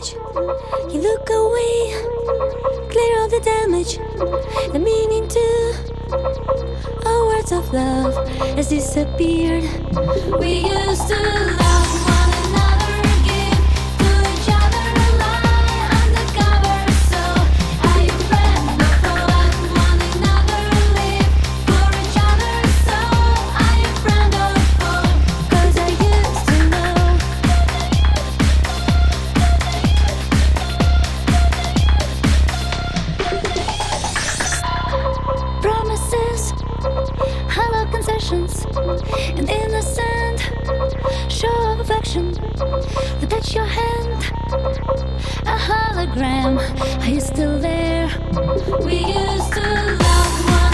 savage. You look away, clear of the damage. The meaning to our words of love has disappeared. We used to love one another, give to each other a lie undercover. So are you friend or foe? Love one another, live for each other. So are you friend or foe? 'Cause I used to know. Promises, hollow concessions, an innocent show of affection. To touch your hand, a hologram. Are you still there? We used to love one